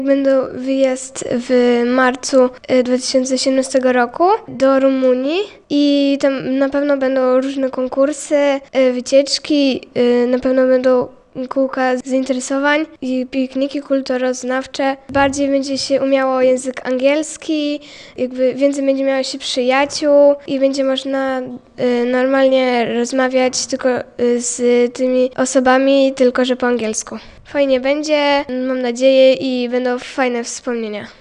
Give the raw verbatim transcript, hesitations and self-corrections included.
Będą wyjazd w marcu dwa tysiące siedemnastego roku do Rumunii i tam na pewno będą różne konkursy, wycieczki, na pewno będą kółka zainteresowań i pikniki kulturoznawcze. Bardziej będzie się umiało język angielski, jakby więcej będzie miało się przyjaciół i będzie można normalnie rozmawiać tylko z tymi osobami, tylko że po angielsku. Fajnie będzie, mam nadzieję, i będą fajne wspomnienia.